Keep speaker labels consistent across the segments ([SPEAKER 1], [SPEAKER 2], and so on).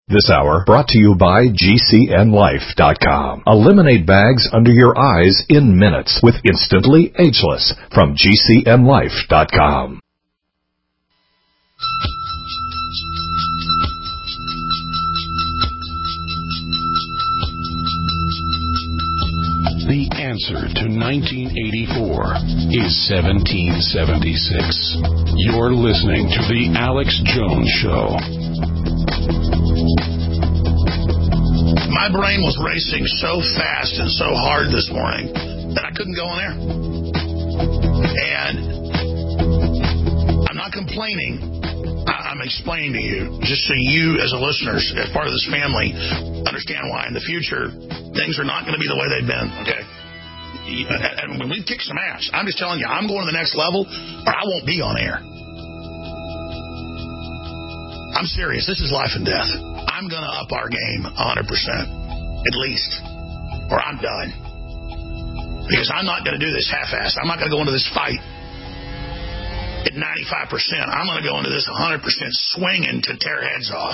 [SPEAKER 1] This hour brought to you by GCNLife.com. Eliminate bags under your eyes in minutes with Instantly Ageless from GCNLife.com.
[SPEAKER 2] The answer to 1984 is 1776. You're listening to The Alex Jones Show.
[SPEAKER 3] My brain was racing so fast and so hard this morning that I couldn't go on air. And I'm not complaining. I'm explaining to you, just so you as a listener, as part of this family, understand why in the future things are not going to be the way they've been, okay? And when we kick some ass, I'm just telling you, I'm going to the next level or I won't be on air. I'm serious. This is life and death. I'm going to up our game 100%, at least, or I'm done. Because I'm not going to do this half-assed. I'm not going to go into this fight at 95%. I'm going to go into this 100% swinging to tear heads off.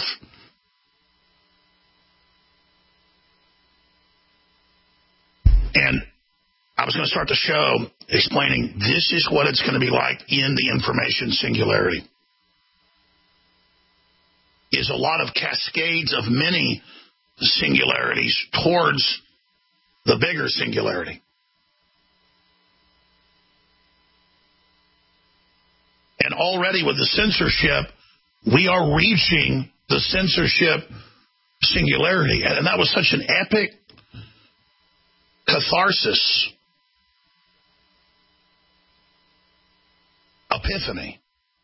[SPEAKER 3] And I was going to start the show explaining this is what it's going to be like in the information singularity. Is a lot of cascades of many singularities towards the bigger singularity. And already with the censorship, we are reaching the censorship singularity. And that was such an epic catharsis, epiphany,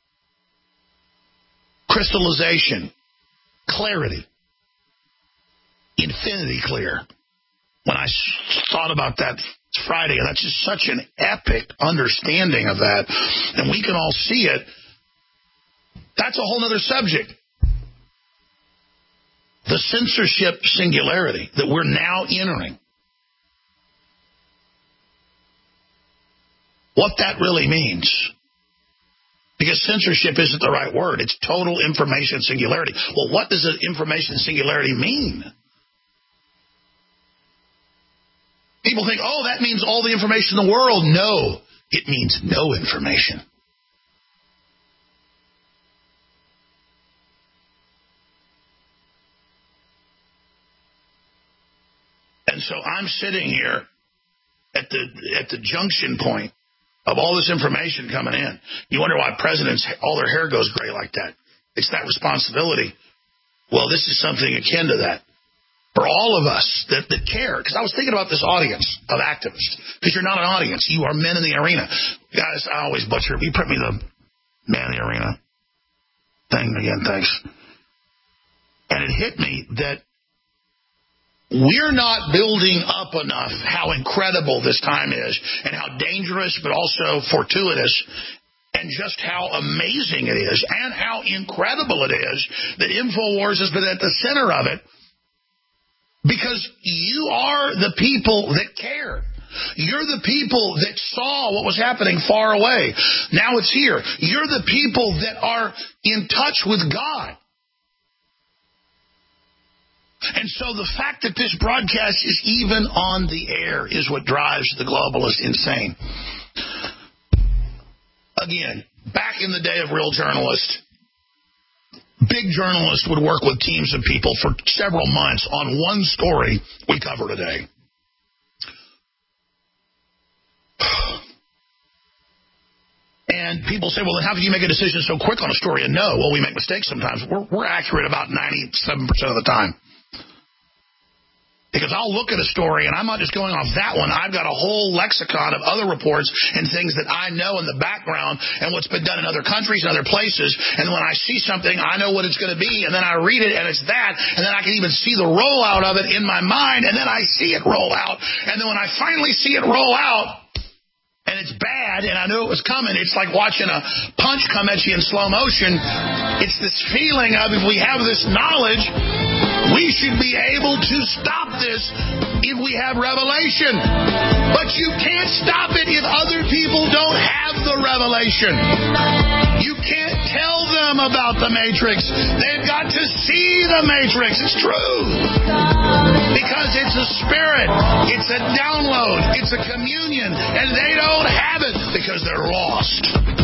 [SPEAKER 3] crystallization, clarity, infinity clear. When I thought about that Friday, and that's just such an epic understanding of that, and we can all see it. That's a whole other subject. The censorship singularity that we're now entering. What that really means. Because censorship isn't the right word. It's total information singularity. Well, what does an information singularity mean? People think, oh, that means all the information in the world. No, it means no information. And so I'm sitting here at the junction point of all this information coming in. You wonder why presidents, all their hair goes gray like that. It's that responsibility. Well, this is something akin to that. For all of us that care, because I was thinking about this audience of activists, because you're not an audience, you are men in the arena. Guys, I always butcher it. You print me the man in the arena thing again, thanks. And it hit me that we're not building up enough how incredible this time is and how dangerous but also fortuitous and just how amazing it is and how incredible it is that InfoWars has been at the center of it. Because you are the people that care. You're the people that saw what was happening far away. Now it's here. You're the people that are in touch with God. And so the fact that this broadcast is even on the air is what drives the globalist insane. Again, back in the day of real journalists, big journalists would work with teams of people for several months on one story we cover today. And people say, well, then how can you make a decision so quick on a story? And no, well, we make mistakes sometimes. We're accurate about 97% of the time. Because I'll look at a story, and I'm not just going off that one. I've got a whole lexicon of other reports and things that I know in the background and what's been done in other countries and other places. And when I see something, I know what it's going to be, and then I read it, and it's that. And then I can even see the rollout of it in my mind, and then I see it roll out. And then when I finally see it roll out, and it's bad, and I knew it was coming, it's like watching a punch come at you in slow motion. It's this feeling of, if we have this knowledge, we should be able to stop this if we have revelation. But you can't stop it if other people don't have the revelation. You can't tell them about the Matrix. They've got to see the Matrix. It's true. Because it's a spirit. It's a download. It's a communion. And they don't have it because they're lost.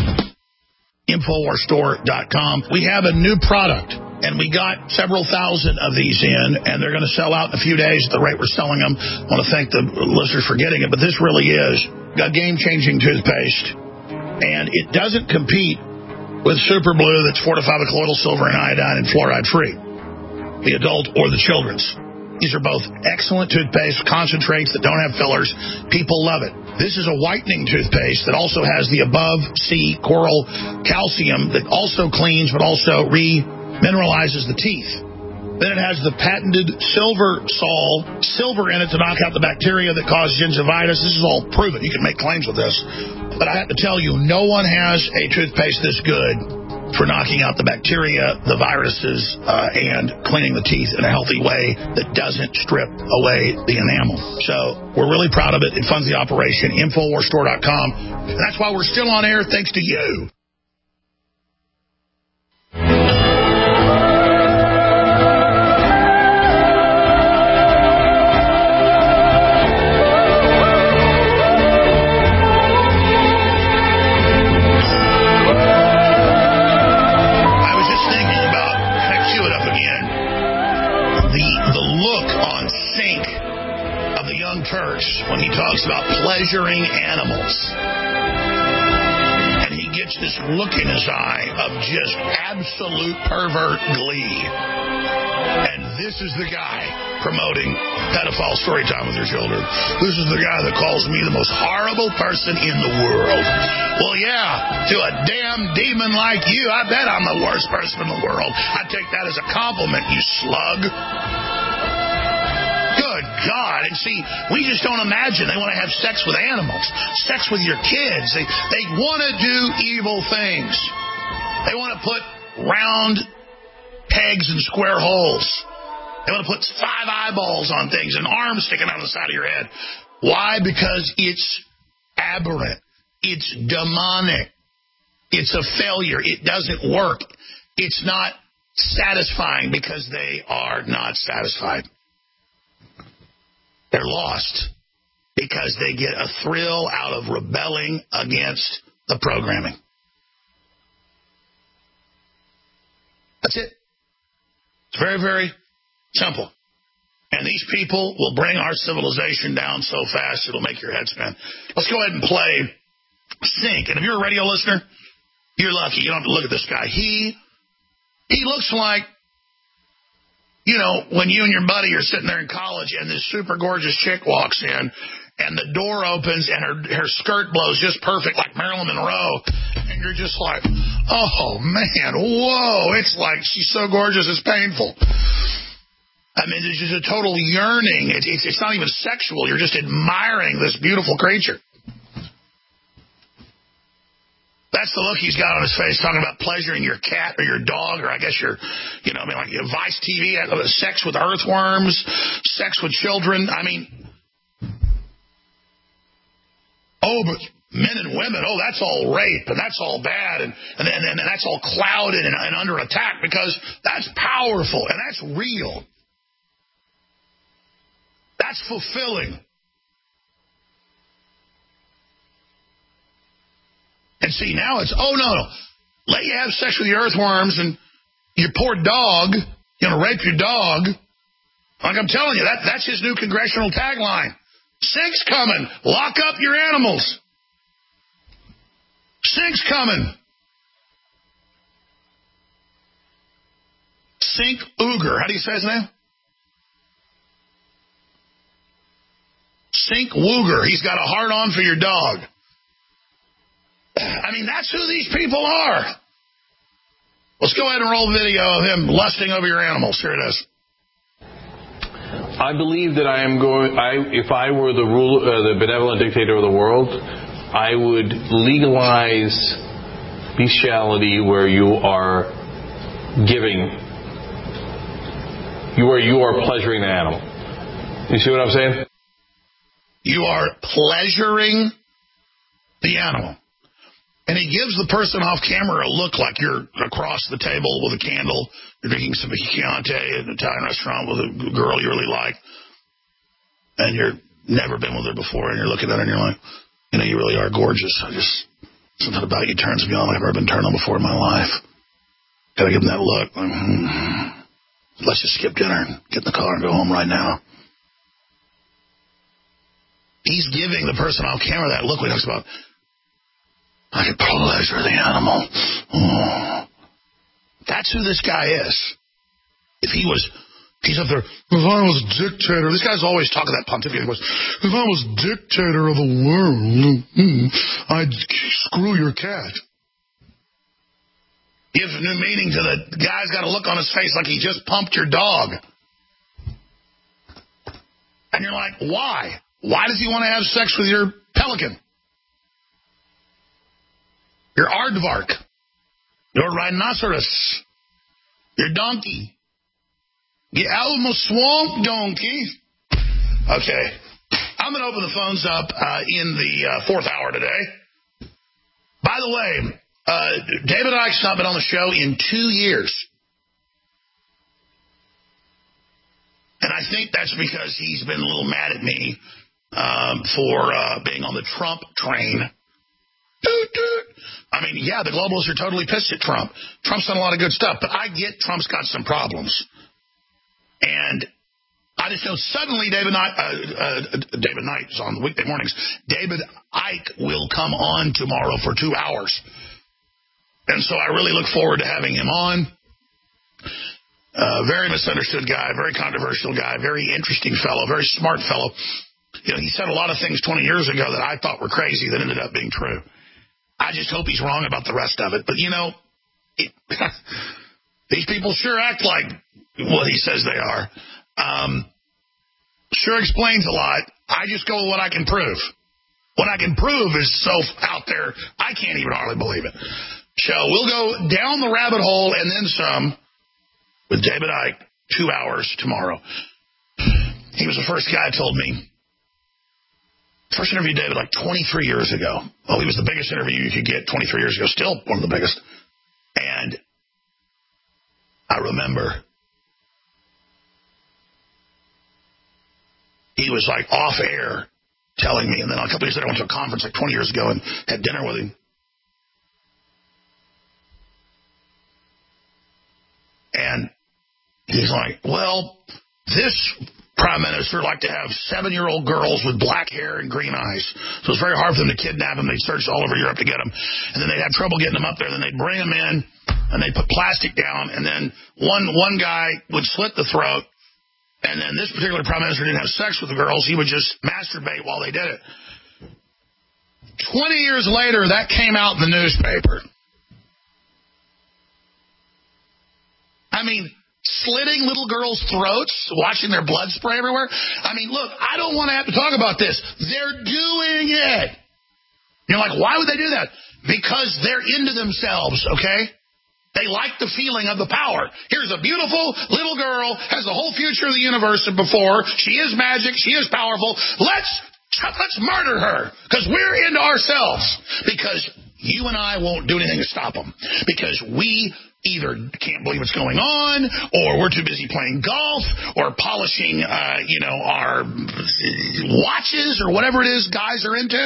[SPEAKER 3] InfoWarsStore.com. We have a new product. And we got several thousand of these in, and they're going to sell out in a few days at the rate we're selling them. I want to thank the listeners for getting it, but this really is a game-changing toothpaste. And it doesn't compete with Super Blue that's fortified with colloidal silver and iodine and fluoride-free, the adult or the children's. These are both excellent toothpaste, concentrates that don't have fillers. People love it. This is a whitening toothpaste that also has the above sea coral calcium that also cleans but also mineralizes the teeth. Then it has the patented silver sol, silver in it to knock out the bacteria that cause gingivitis. This is all proven. You can make claims with this. But I have to tell you, no one has a toothpaste this good for knocking out the bacteria, the viruses, and cleaning the teeth in a healthy way that doesn't strip away the enamel. So we're really proud of it. It funds the operation. InfoWarsStore.com. And that's why we're still on air thanks to you. When he talks about pleasuring animals. And he gets this look in his eye of just absolute pervert glee. And this is the guy promoting pedophile story time with your children. This is the guy that calls me the most horrible person in the world. Well, yeah, to a damn demon like you, I bet I'm the worst person in the world. I take that as a compliment, you slug. Good God. And see, we just don't imagine they want to have sex with animals, sex with your kids. They want to do evil things. They want to put round pegs in square holes. They want to put 5 eyeballs on things and arms sticking out of the side of your head. Why? Because it's aberrant. It's demonic. It's a failure. It doesn't work. It's not satisfying because they are not satisfied. They're lost because they get a thrill out of rebelling against the programming. That's it. It's very, very simple. And these people will bring our civilization down so fast it'll make your head spin. Let's go ahead and play Sync. And if you're a radio listener, you're lucky. You don't have to look at this guy. He looks like, you know, when you and your buddy are sitting there in college and this super gorgeous chick walks in and the door opens and her skirt blows just perfect like Marilyn Monroe. And you're just like, oh, man, whoa. It's like she's so gorgeous it's painful. I mean, there's just a total yearning. It's not even sexual. You're just admiring this beautiful creature. That's the look he's got on his face, talking about pleasuring your cat or your dog, or I guess your, like Vice TV, sex with earthworms, sex with children. I mean, but men and women, that's all rape, and that's all bad, and that's all clouded and under attack because that's powerful, and that's real. That's fulfilling. And see, now it's, no. Let you have sex with your earthworms and your poor dog, rape your dog. Like I'm telling you, that's his new congressional tagline. Sync's coming. Lock up your animals. Sync's coming. Sync Uger. How do you say his name? Sync Wooger. He's got a hard-on for your dog. I mean, that's who these people are. Let's go ahead and roll the video of him lusting over your animals. Here it is.
[SPEAKER 4] I believe that if I were the benevolent dictator of the world, I would legalize bestiality where you are where you are pleasuring the animal. You see what I'm saying? You are pleasuring the animal.
[SPEAKER 3] And he gives the person off camera a look like you're across the table with a candle. You're drinking some Chianti at an Italian restaurant with a girl you really like. And you've never been with her before. And you're looking at her and you're like, you know, you really are gorgeous. Something about you turns me on like I've never been turned on before in my life. Gotta give him that look. Like, let's just skip dinner and get in the car and go home right now. He's giving the person off camera that look when he talks about, I could pleasure the animal. Oh. That's who this guy is. He's up there, if I was dictator, this guy's always talking that pontificate. If I was dictator of the world, I'd screw your cat. Gives a new meaning to the guy's got a look on his face like he just pumped your dog. And you're like, why? Why does he want to have sex with your pelican? Your aardvark, your rhinoceros, your donkey, your Alamo swamp donkey. Okay, I'm going to open the phones up in the fourth hour today. By the way, David Icke's not been on the show in 2 years. And I think that's because he's been a little mad at me for being on the Trump train. I mean, yeah, the globalists are totally pissed at Trump. Trump's done a lot of good stuff, but I get Trump's got some problems. And I just know suddenly David Knight is on the weekday mornings. David Icke will come on tomorrow for 2 hours. And so I really look forward to having him on. Very misunderstood guy, very controversial guy, very interesting fellow, very smart fellow. You know, he said a lot of things 20 years ago that I thought were crazy that ended up being true. I just hope he's wrong about the rest of it. But, you know, these people sure act like what he says they are. Sure explains a lot. I just go with what I can prove. What I can prove is so out there, I can't even hardly believe it. So we'll go down the rabbit hole and then some with David Icke, 2 hours tomorrow. He was the first guy who told me. First interview David like 23 years ago. Oh, he was the biggest interview you could get 23 years ago. Still one of the biggest. And I remember he was like off air telling me. And then a couple years later, I went to a conference like 20 years ago and had dinner with him. And he's like, well, this prime minister liked to have 7-year-old girls with black hair and green eyes. So it's very hard for them to kidnap them. They'd search all over Europe to get them. And then they'd have trouble getting them up there. Then they'd bring them in, and they'd put plastic down. And then one guy would slit the throat. And then this particular prime minister didn't have sex with the girls. He would just masturbate while they did it. 20 years later, that came out in the newspaper. I mean, slitting little girls' throats, watching their blood spray everywhere. I mean, look, I don't want to have to talk about this. They're doing it. You're like, why would they do that? Because they're into themselves, okay? They like the feeling of the power. Here's a beautiful little girl, has the whole future of the universe before. She is magic. She is powerful. Let's murder her because we're into ourselves. Because you and I won't do anything to stop them. Because we either can't believe what's going on, or we're too busy playing golf, or polishing, our watches, or whatever it is guys are into.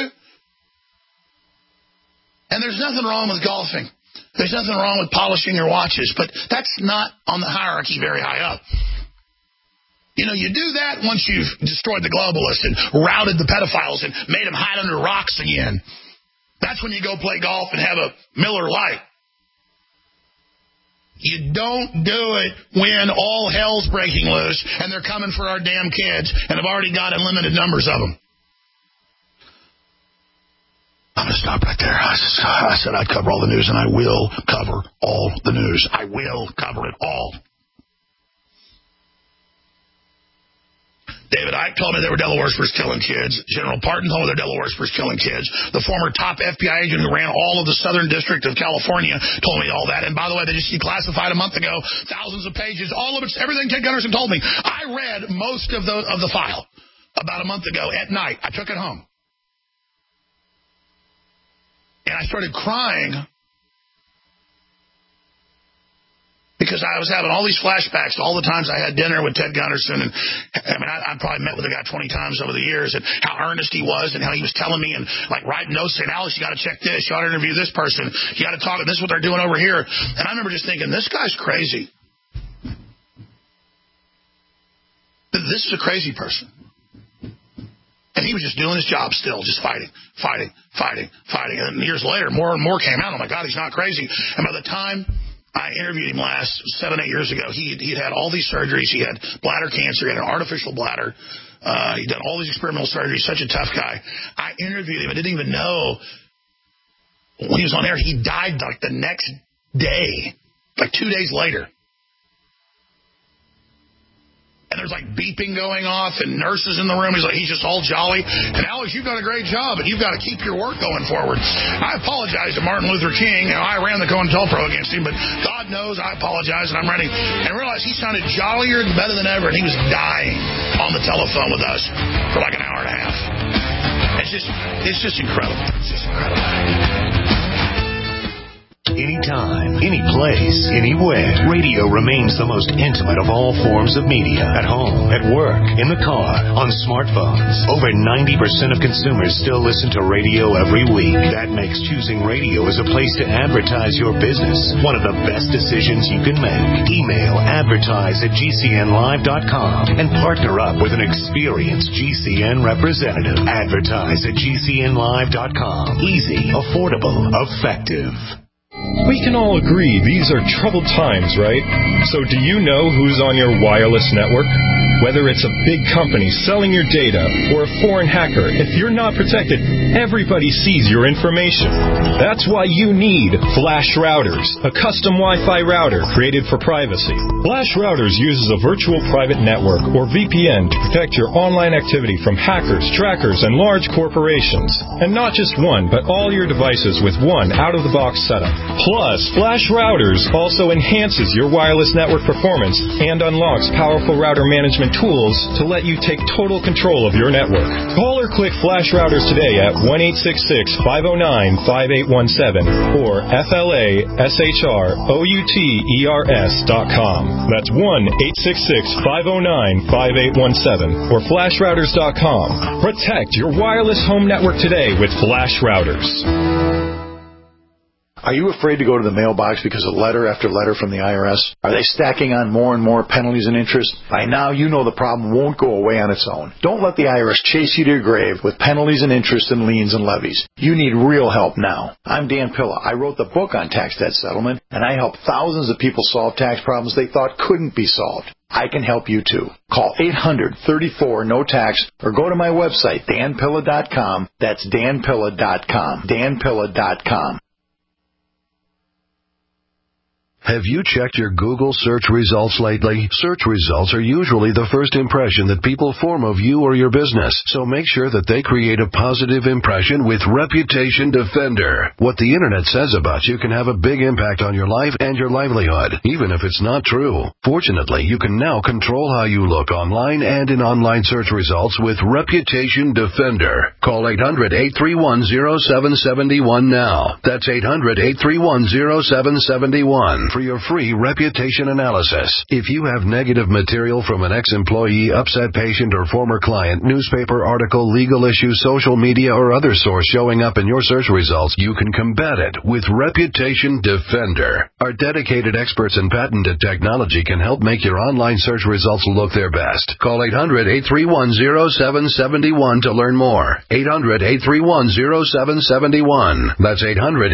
[SPEAKER 3] And there's nothing wrong with golfing. There's nothing wrong with polishing your watches, but that's not on the hierarchy very high up. You know, you do that once you've destroyed the globalists and routed the pedophiles and made them hide under rocks again. That's when you go play golf and have a Miller Lite. You don't do it when all hell's breaking loose and they're coming for our damn kids and have already got unlimited numbers of them. I'm going to stop right there. I said I'd cover all the news, and I will cover all the news. I will cover it all. David Icke told me they were devil worshippers killing kids. General Parton told me they're devil worshippers killing kids. The former top FBI agent who ran all of the Southern District of California told me all that. And by the way, they just declassified a month ago thousands of pages. All of it's everything Ted Gunderson told me. I read most of the file about a month ago at night. I took it home. And I started crying because I was having all these flashbacks to all the times I had dinner with Ted Gunderson. And I probably met with the guy 20 times over the years, and how earnest he was, and how he was telling me and like writing notes saying, Alex, you got to check this. You ought to interview this person. You got to talk. This is what they're doing over here. And I remember just thinking, this guy's crazy. This is a crazy person. And he was just doing his job still, just fighting. And then years later, more and more came out. Oh, my God, he's not crazy. And by the time I interviewed him last 7-8 years ago, he'd had all these surgeries. He had bladder cancer. He had an artificial bladder. He'd done all these experimental surgeries. Such a tough guy. I interviewed him. I didn't even know when he was on air, he died like the next day, like 2 days later. And there's like beeping going off and nurses in the room. He's just all jolly. And Alex, you've done a great job, and you've got to keep your work going forward. I apologize to Martin Luther King. I ran the COINTELPRO against him, but God knows I apologize, and I'm ready. And I realized he sounded jollier and better than ever, and he was dying on the telephone with us for like an hour and a half. It's just incredible. It's just incredible.
[SPEAKER 5] Anytime, any place, anywhere. Radio remains the most intimate of all forms of media. At home, at work, in the car, on smartphones. Over 90% of consumers still listen to radio every week. That makes choosing radio as a place to advertise your business one of the best decisions you can make. Email advertise@gcnlive.com and partner up with an experienced GCN representative. Advertise@gcnlive.com. Easy, affordable, effective.
[SPEAKER 6] We can all agree these are troubled times, right? So do you know who's on your wireless network? Whether it's a big company selling your data or a foreign hacker, if you're not protected, everybody sees your information. That's why you need Flash Routers, a custom Wi-Fi router created for privacy. Flash Routers uses a virtual private network, or VPN, to protect your online activity from hackers, trackers, and large corporations. And not just one, but all your devices with one out-of-the-box setup. Plus, Flash Routers also enhances your wireless network performance and unlocks powerful router management tools to let you take total control of your network. Call or click Flash Routers today at 1-866-509-5817 or FLASHROUTERS.com. That's 1-866-509-5817 or FlashRouters.com. Protect your wireless home network today with Flash Routers.
[SPEAKER 7] Are you afraid to go to the mailbox because of letter after letter from the IRS? Are they stacking on more and more penalties and interest? By now, you know the problem won't go away on its own. Don't let the IRS chase you to your grave with penalties and interest and liens and levies. You need real help now. I'm Dan Pilla. I wrote the book on tax debt settlement, and I help thousands of people solve tax problems they thought couldn't be solved. I can help you too. Call 800-34-NO-TAX or go to my website, danpilla.com. That's danpilla.com. danpilla.com.
[SPEAKER 8] Have you checked your Google search results lately? Search results are usually the first impression that people form of you or your business, so make sure that they create a positive impression with Reputation Defender. What the Internet says about you can have a big impact on your life and your livelihood, even if it's not true. Fortunately, you can now control how you look online and in online search results with Reputation Defender. Call 800-831-0771 now. That's 800-831-0771. For your free reputation analysis. If you have negative material from an ex-employee, upset patient, or former client, newspaper article, legal issue, social media, or other source showing up in your search results, you can combat it with Reputation Defender. Our dedicated experts in patented technology can help make your online search results look their best. Call 800-831-0771 to learn more. 800-831-0771. That's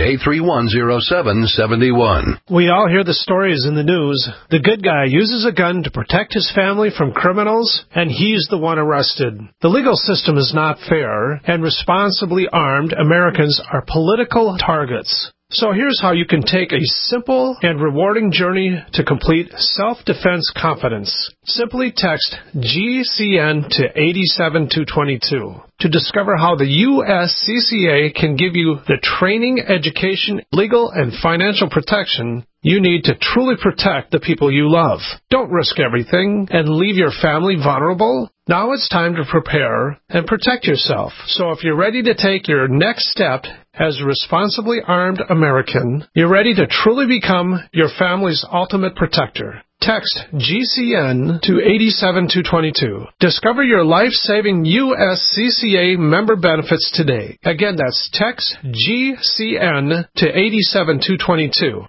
[SPEAKER 8] 800-831-0771.
[SPEAKER 9] We all hear the stories in the news. The good guy uses a gun to protect his family from criminals, and he's the one arrested. The legal system is not fair, and responsibly armed Americans are political targets. So here's how you can take a simple and rewarding journey to complete self-defense confidence. Simply text GCN to 87222 to discover how the USCCA can give you the training, education, legal, and financial protection you need to truly protect the people you love. Don't risk everything and leave your family vulnerable. Now it's time to prepare and protect yourself. So if you're ready to take your next step as a responsibly armed American, you're ready to truly become your family's ultimate protector. Text GCN to 87222. Discover your life-saving USCCA member benefits today. Again, that's text GCN to 87222.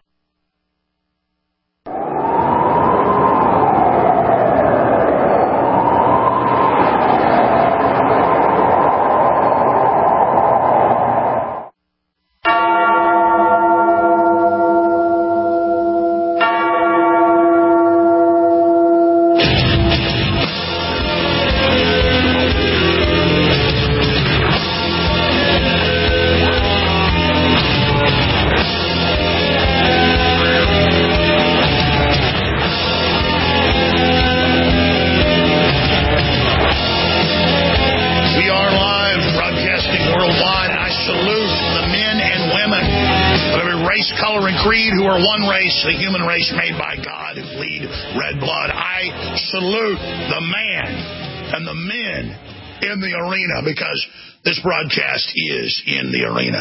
[SPEAKER 3] The human race made by God who bleed red blood. I salute the man and the men in the arena, because this broadcast is in the arena.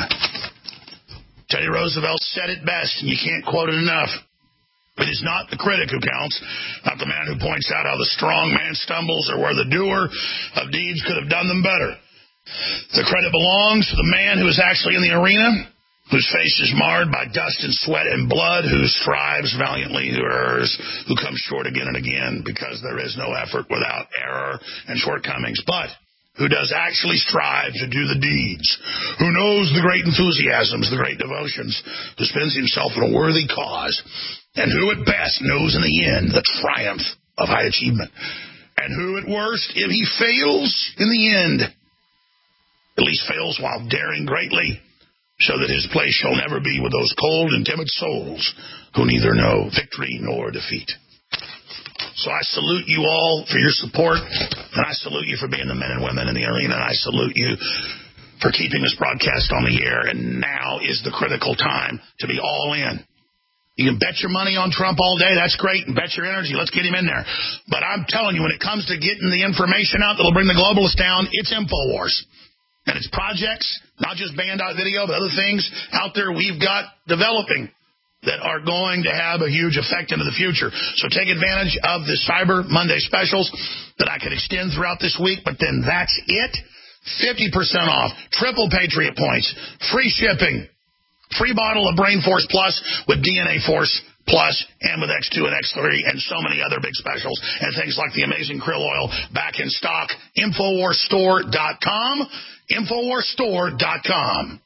[SPEAKER 3] Teddy Roosevelt said it best, and you can't quote it enough. It is not the critic who counts, not the man who points out how the strong man stumbles or where the doer of deeds could have done them better. The credit belongs to the man who is actually in the arena, whose face is marred by dust and sweat and blood, who strives valiantly, who errs, who comes short again and again, because there is no effort without error and shortcomings, but who does actually strive to do the deeds, who knows the great enthusiasms, the great devotions, who spends himself in a worthy cause, and who at best knows in the end the triumph of high achievement, and who at worst, if he fails in the end, at least fails while daring greatly, so that his place shall never be with those cold and timid souls who neither know victory nor defeat. So I salute you all for your support, and I salute you for being the men and women in the arena, and I salute you for keeping this broadcast on the air, and now is the critical time to be all in. You can bet your money on Trump all day. That's great. And bet your energy. Let's get him in there. But I'm telling you, when it comes to getting the information out that will bring the globalists down, it's InfoWars. And it's projects, not just band.video, but other things out there we've got developing that are going to have a huge effect into the future. So take advantage of the Cyber Monday specials that I could extend throughout this week, but then that's it. 50% off, triple Patriot points, free shipping, free bottle of Brain Force Plus with DNA Force Plus and with X2 and X3 and so many other big specials and things like the amazing krill oil back in stock. InfoWarsStore.com. InfoWarsStore.com.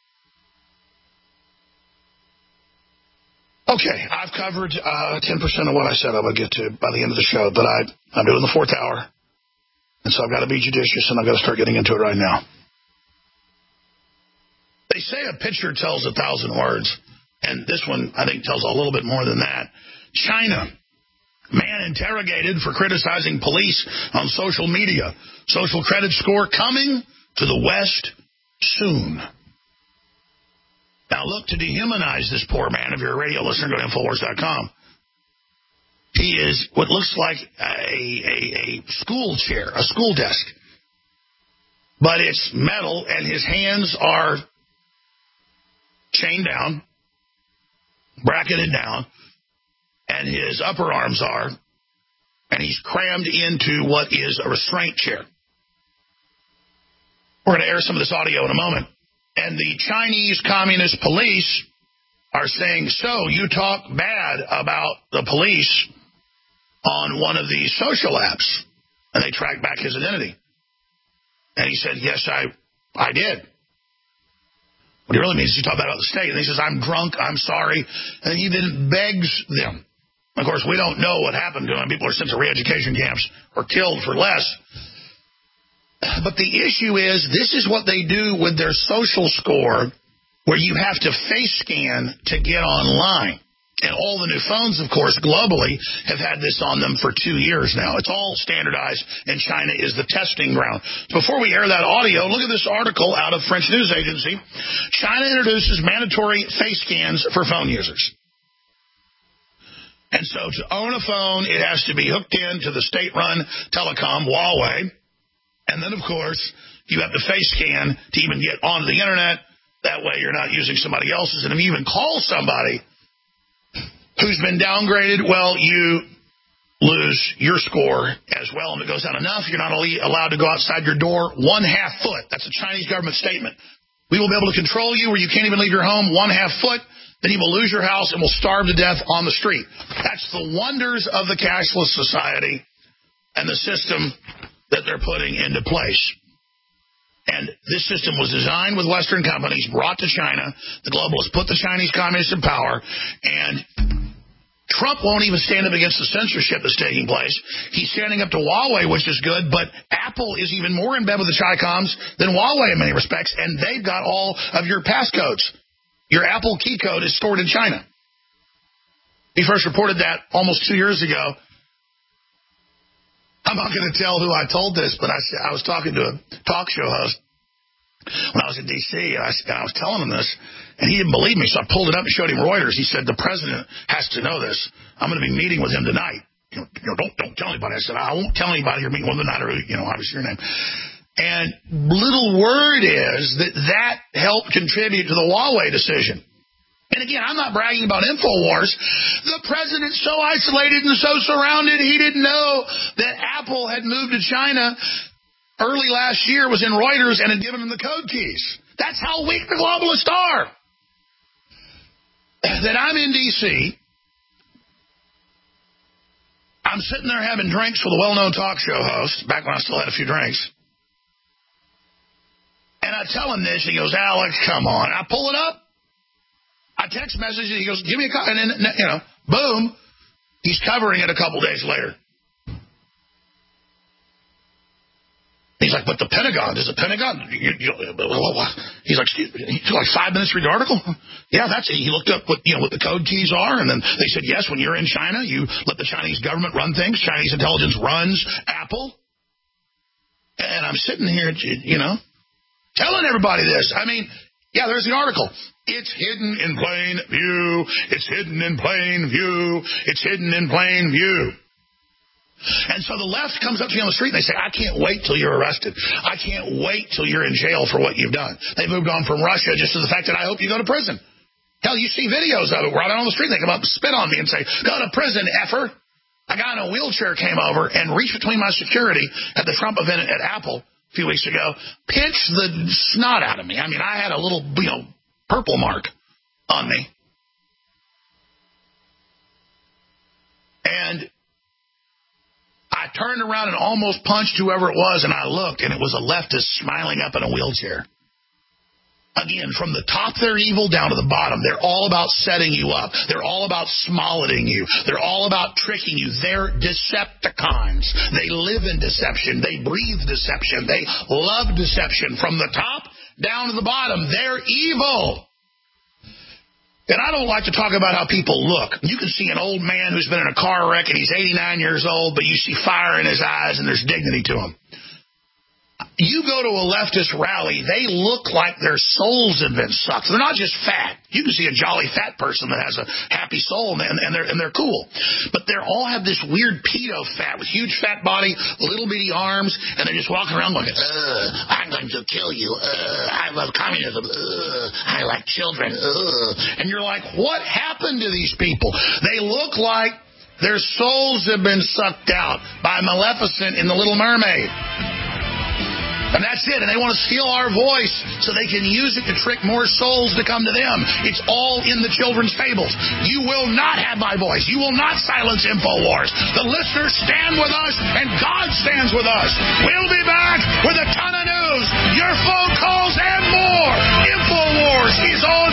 [SPEAKER 3] Okay, I've covered 10% of what I said I would get to by the end of the show, but I'm doing the fourth hour, and so I've got to be judicious, and I've got to start getting into it right now. They say a picture tells 1,000 words, and this one, I think, tells a little bit more than that. China. Man interrogated for criticizing police on social media. Social credit score coming to the West soon. Now, look, to dehumanize this poor man, if you're a radio listener, go to Infowars.com. He is what looks like a school chair, a school desk. But it's metal, and his hands are chained down, bracketed down, and his upper arms are, and he's crammed into what is a restraint chair. We're going to air some of this audio in a moment. And the Chinese Communist police are saying, so you talk bad about the police on one of these social apps. And they track back his identity. And he said, yes, I did. What he really means is he talked about the state. And he says, I'm drunk, I'm sorry. And he then begs them. Of course, we don't know what happened to him. People are sent to re-education camps or killed for less. But the issue is, this is what they do with their social score, where you have to face scan to get online. And all the new phones, of course, globally have had this on them for 2 years now. It's all standardized, and China is the testing ground. Before we air that audio, look at this article out of French news agency. China introduces mandatory face scans for phone users. And so to own a phone, it has to be hooked into the state-run telecom, Huawei. And then, of course, you have to face scan to even get onto the Internet. That way you're not using somebody else's. And if you even call somebody who's been downgraded, well, you lose your score as well. And if it goes down enough, you're not allowed to go outside your door 1/2 foot. That's a Chinese government statement. We will be able to control you where you can't even leave your home 1/2 foot. Then you will lose your house and will starve to death on the street. That's the wonders of the cashless society and the system that they're putting into place. And this system was designed with Western companies, brought to China. The globalists put the Chinese communists in power, and Trump won't even stand up against the censorship that's taking place. He's standing up to Huawei, which is good, but Apple is even more in bed with the Chi-Coms than Huawei in many respects, and they've got all of your passcodes. Your Apple key code is stored in China. He first reported that almost 2 years ago. I'm not going to tell who I told this, but I was talking to a talk show host when I was in D.C., and I was telling him this, and he didn't believe me, so I pulled it up and showed him Reuters. He said, the president has to know this. I'm going to be meeting with him tonight. Don't tell anybody. I said, I won't tell anybody you're meeting with him tonight, or, obviously your name. And little word is that helped contribute to the Huawei decision. And again, I'm not bragging about InfoWars. The president's so isolated and so surrounded, he didn't know that Apple had moved to China early last year, was in Reuters, and had given him the code keys. That's how weak the globalists are. That I'm in D.C., I'm sitting there having drinks with a well-known talk show host, back when I still had a few drinks. And I tell him this, and he goes, Alex, come on. I pull it up. I text message, and he goes, give me a call. And then, boom, he's covering it a couple days later. He's like, but the Pentagon, is the Pentagon? He's like, he took like 5 minutes to read the article? Yeah, that's it. He looked up what the code keys are, and then they said, yes, when you're in China, you let the Chinese government run things. Chinese intelligence runs Apple. And I'm sitting here, telling everybody this. I mean, yeah, there's the article. It's hidden in plain view. It's hidden in plain view. It's hidden in plain view. And so the left comes up to me on the street and they say, I can't wait till you're arrested. I can't wait till you're in jail for what you've done. They moved on from Russia just to the fact that I hope you go to prison. Hell, you see videos of it where I'm out on the street and they come up and spit on me and say, go to prison, effer. A guy in a wheelchair came over and reached between my security at the Trump event at Apple a few weeks ago, pinched the snot out of me. I mean, I had a little, purple mark on me. And I turned around and almost punched whoever it was, and I looked, and it was a leftist smiling up in a wheelchair. Again, from the top, they're evil, down to the bottom. They're all about setting you up. They're all about smolleting you. They're all about tricking you. They're Decepticons. They live in deception. They breathe deception. They love deception. From the top down to the bottom, they're evil. And I don't like to talk about how people look. You can see an old man who's been in a car wreck and he's 89 years old, but you see fire in his eyes and there's dignity to him. You go to a leftist rally, they look like their souls have been sucked. They're not just fat. You can see a jolly fat person that has a happy soul, and they're cool. But they all have this weird pedo fat with huge fat body, little bitty arms, and they're just walking around going, I'm going to kill you. I love communism. I like children. And you're like, what happened to these people? They look like their souls have been sucked out by Maleficent in The Little Mermaid. And that's it. And they want to steal our voice so they can use it to trick more souls to come to them. It's all in the children's fables. You will not have my voice. You will not silence InfoWars. The listeners stand with us, and God stands with us. We'll be back with a ton of news, your phone calls, and more. InfoWars is on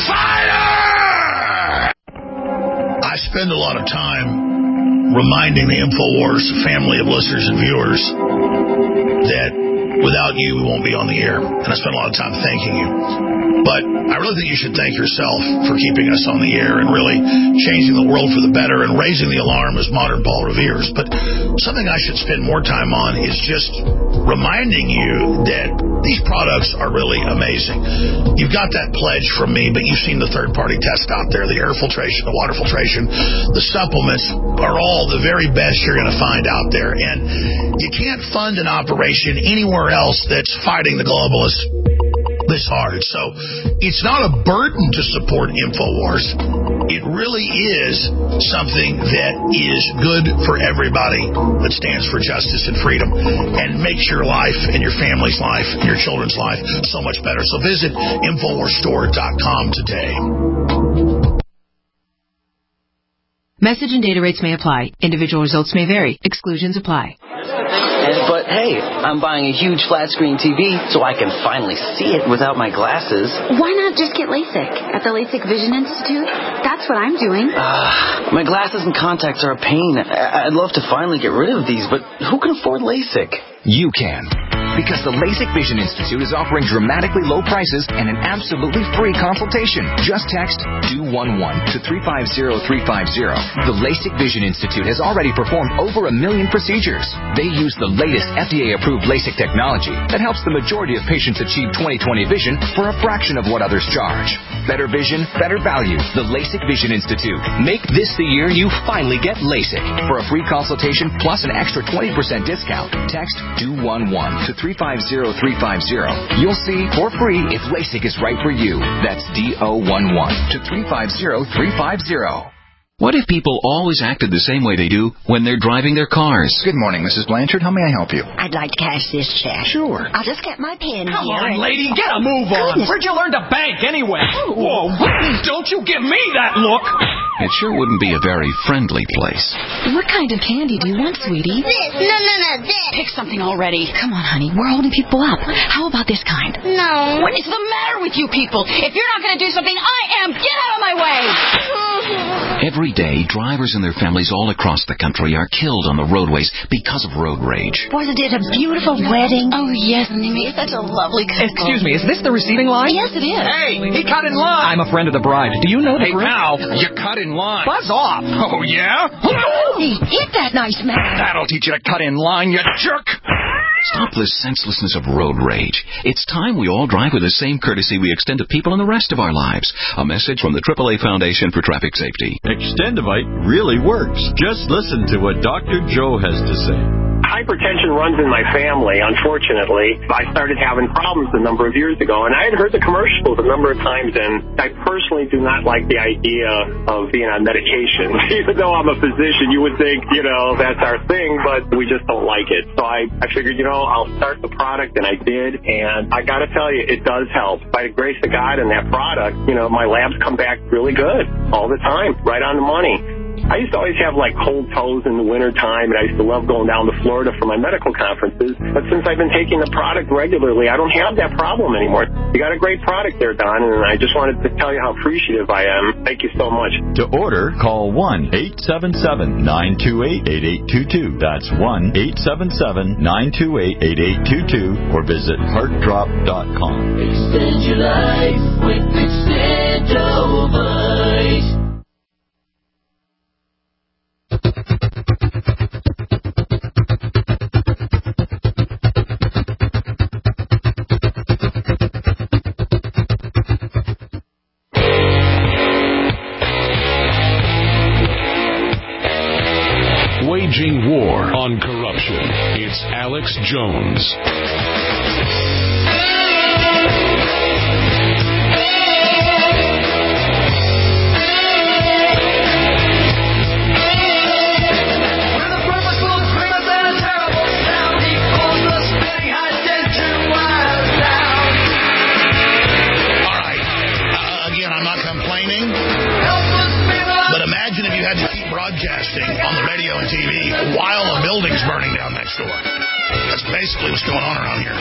[SPEAKER 3] fire! I spend a lot of time reminding the InfoWars family of listeners and viewers that without you, we won't be on the air. And I spent a lot of time thanking you. But I really think you should thank yourself for keeping us on the air and really changing the world for the better and raising the alarm as modern Paul Revere's. But something I should spend more time on is just reminding you that these products are really amazing. You've got that pledge from me, but you've seen the third-party test out there, the air filtration, the water filtration, the supplements are all the very best you're going to find out there. And you can't fund an operation anywhere else that's fighting the globalists this hard. So it's not a burden to support InfoWars. It really is something that is good for everybody that stands for justice and freedom and makes your life and your family's life and your children's life so much better. So visit InfoWarsStore.com today.
[SPEAKER 10] Message and data rates may apply. Individual results may vary. Exclusions apply.
[SPEAKER 11] But hey, I'm buying a huge flat screen TV so I can finally see it without my glasses.
[SPEAKER 12] Why not just get LASIK at the LASIK Vision Institute? That's what I'm doing.
[SPEAKER 11] My glasses and contacts are a pain. I'd love to finally get rid of these, but who can afford LASIK?
[SPEAKER 13] You can. Because the LASIK Vision Institute is offering dramatically low prices and an absolutely free consultation. Just text DO11 to 350350. The LASIK Vision Institute has already performed over 1 million procedures. They use the latest FDA-approved LASIK technology that helps the majority of patients achieve 20/20 vision for a fraction of what others charge. Better vision, better value. The LASIK Vision Institute. Make this the year you finally get LASIK. For a free consultation plus an extra 20% discount, text DO11 to 350350. You'll see for free if LASIK is right for you. That's DO11 to 350350.
[SPEAKER 14] What if people always acted the same way they do when they're driving their cars?
[SPEAKER 15] Good morning, Mrs. Blanchard. How may I help you?
[SPEAKER 16] I'd like to cash this check.
[SPEAKER 15] Sure.
[SPEAKER 16] I'll just get my pen
[SPEAKER 17] Come
[SPEAKER 16] here.
[SPEAKER 17] on, lady, get a move on.
[SPEAKER 16] Goodness.
[SPEAKER 17] Where'd you learn to bank anyway? Whoa, don't you give me that look.
[SPEAKER 14] It sure wouldn't be a very friendly place.
[SPEAKER 10] What kind of candy do you want, sweetie?
[SPEAKER 16] This. No, this.
[SPEAKER 10] Pick something already. Come on, honey. We're holding people up. How about this kind?
[SPEAKER 16] No.
[SPEAKER 10] What is the matter with you people? If you're not going to do something, I am. Get out of my way.
[SPEAKER 14] Every day, drivers and their families all across the country are killed on the roadways because of road rage.
[SPEAKER 16] Wasn't it a beautiful wedding?
[SPEAKER 10] Oh, yes, Mimi. Such a lovely couple.
[SPEAKER 17] Excuse me, is this the receiving line?
[SPEAKER 10] Yes, it is.
[SPEAKER 17] Hey, he cut in line. I'm a friend of the bride. Do you know the bride? Hey, pal, you cut in line. Buzz off. Oh, yeah?
[SPEAKER 16] Hey, hit that nice man.
[SPEAKER 17] That'll teach you to cut in line, you jerk.
[SPEAKER 14] Stop the senselessness of road rage. It's time we all drive with the same courtesy we extend to people in the rest of our lives. A message from the AAA Foundation for Traffic Safety.
[SPEAKER 18] Extendivite really works. Just listen to what Dr. Joe has to say.
[SPEAKER 19] Hypertension runs in my family, unfortunately. I started having problems a number of years ago, and I had heard the commercials a number of times, and I personally do not like the idea of being on medication. Even though I'm a physician, you would think, that's our thing, but we just don't like it. So I figured, I'll start the product, and I did, and I got to tell you, it does help. By the grace of God and that product, my labs come back really good all the time, right on the money. I used to always have cold toes in the winter time, and I used to love going down to Florida for my medical conferences. But since I've been taking the product regularly, I don't have that problem anymore. You got a great product there, Don, and I just wanted to tell you how appreciative I am. Thank you so much.
[SPEAKER 18] To order, call 1-877-928-8822. That's 1-877-928-8822, or visit heartdrop.com.
[SPEAKER 20] Extend your life with Extendivite.
[SPEAKER 2] Waging war on corruption. It's Alex Jones.
[SPEAKER 3] Broadcasting on the radio and TV while a building's burning down next door. That's basically what's going on around here.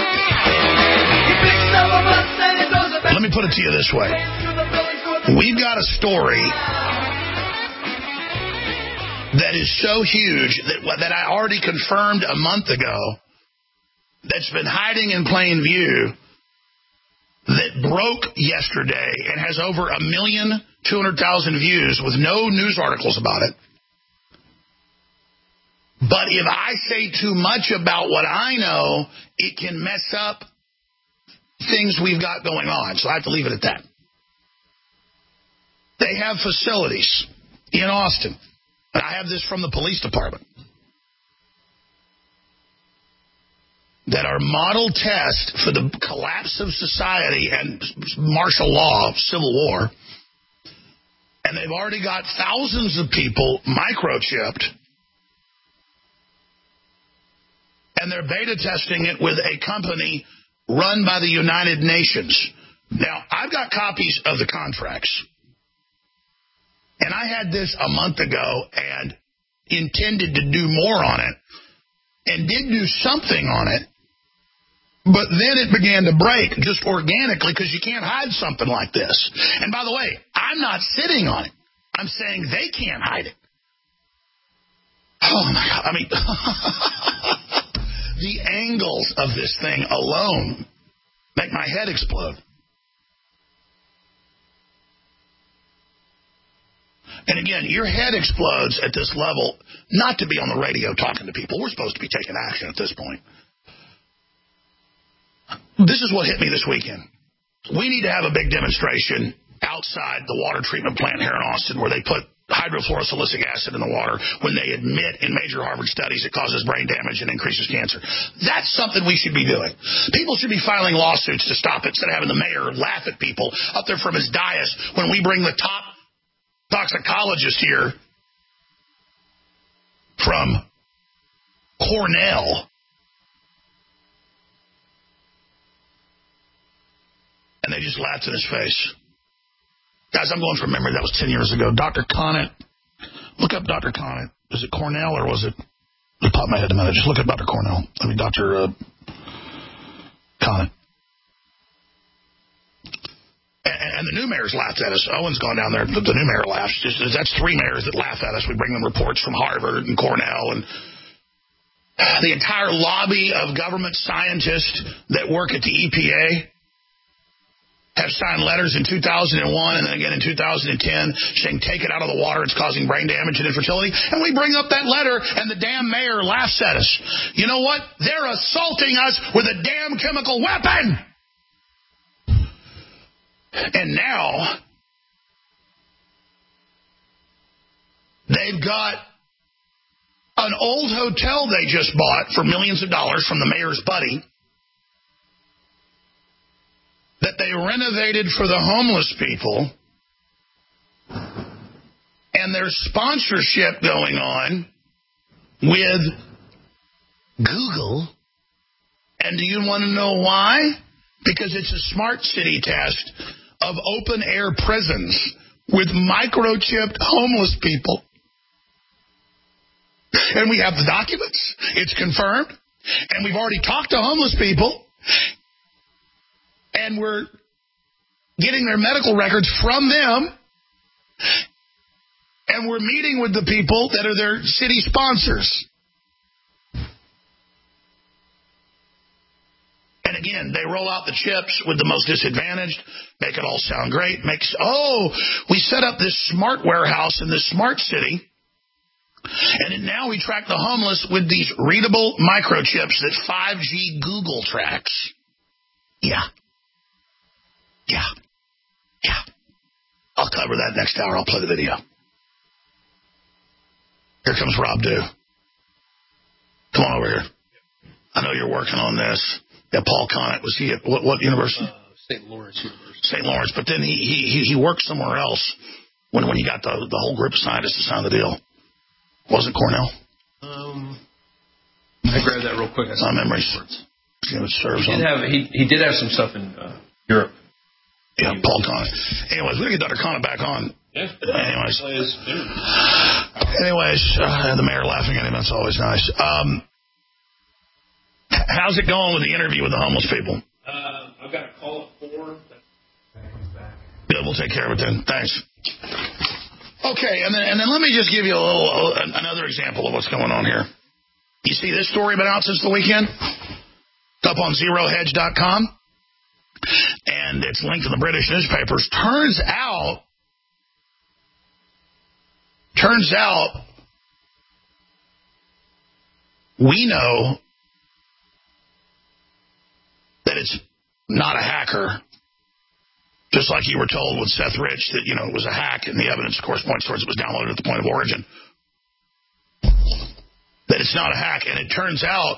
[SPEAKER 3] Let me put it to you this way. We've got a story that is so huge that I already confirmed a month ago that's been hiding in plain view that broke yesterday and has over 1,200,000 views with no news articles about it. But if I say too much about what I know, it can mess up things we've got going on. So I have to leave it at that. They have facilities in Austin. And I have this from the police department. That are model test for the collapse of society and martial law, civil war. And they've already got thousands of people microchipped. And they're beta testing it with a company run by the United Nations. Now, I've got copies of the contracts. And I had this a month ago and intended to do more on it. And did do something on it. But then it began to break just organically because you can't hide something like this. And by the way, I'm not sitting on it. I'm saying they can't hide it. Oh, my God. I mean, the angles of this thing alone make my head explode. And again, your head explodes at this level, not to be on the radio talking to people. We're supposed to be taking action at this point. This is what hit me this weekend. We need to have a big demonstration outside the water treatment plant here in Austin where they put hydrofluorosilicic acid in the water when they admit in major Harvard studies it causes brain damage and increases cancer. That's something we should be doing. People should be filing lawsuits to stop it instead of having the mayor laugh at people up there from his dais when we bring the top toxicologist here from Cornell. And they just laughed in his face. Guys, I'm going from memory. That was 10 years ago. Dr. Conant. Look up Dr. Conant. Was it Cornell or was it... It popped my head a minute. Just look up Dr. Cornell. I mean, Dr. Conant. And the new mayors laughed at us. Owen's gone down there. The new mayor laughs. That's three mayors that laugh at us. We bring them reports from Harvard and Cornell and the entire lobby of government scientists that work at the EPA have signed letters in 2001 and then again in 2010 saying take it out of the water, it's causing brain damage and infertility. And we bring up that letter and the damn mayor laughs at us. You know what? They're assaulting us with a damn chemical weapon. And now they've got an old hotel they just bought for millions of dollars from the mayor's buddy that they renovated for the homeless people, and there's sponsorship going on with Google. And do you want to know why? Because it's a smart city test of open-air prisons with microchipped homeless people. And we have the documents. It's confirmed. And we've already talked to homeless people. And we're getting their medical records from them. And we're meeting with the people that are their city sponsors. And again, they roll out the chips with the most disadvantaged, make it all sound great. We set up this smart warehouse in this smart city. And now we track the homeless with these readable microchips that 5G Google tracks. Yeah. I'll cover that next hour. I'll play the video. Here comes Rob Dew. Come on over here. I know you're working on this. Yeah, Paul Conant. Was he at what university?
[SPEAKER 21] St. Lawrence University.
[SPEAKER 3] St. Lawrence. But then he worked somewhere else when he got the whole group of scientists to sign the deal. Wasn't Cornell?
[SPEAKER 21] I grabbed that real quick.
[SPEAKER 3] My memory serves on.
[SPEAKER 21] He did have some stuff in Europe.
[SPEAKER 3] Yeah, Paul Conant. Anyways, we're going to get Dr. Conant back on.
[SPEAKER 21] Yeah.
[SPEAKER 3] Anyways, the mayor laughing at him, that's always nice. How's it going with the interview with the homeless people?
[SPEAKER 21] I've got a call at 4.
[SPEAKER 3] Yeah, we'll take care of it then. Thanks. Okay, and then let me just give you another example of what's going on here. You see this story been out since the weekend? up on zerohedge.com, and it's linked in the British newspapers. Turns out, we know that it's not a hacker. Just like you were told with Seth Rich that, it was a hack, and the evidence, of course, points towards it was downloaded at the point of origin. That it's not a hack. And it turns out